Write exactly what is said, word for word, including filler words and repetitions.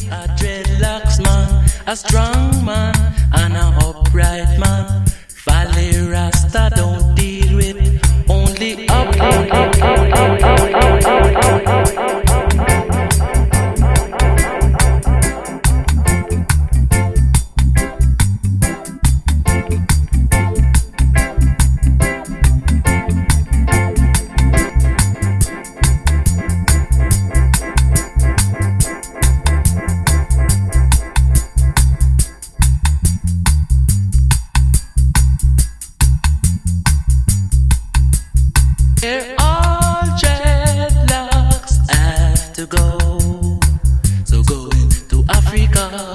a dreadlocks man, a strong man, and a upright man. Valley Rasta don't deal with only up, up, up, up, up, up, up, up, up, up. Where all dreadlocks have to go. So going to Africa.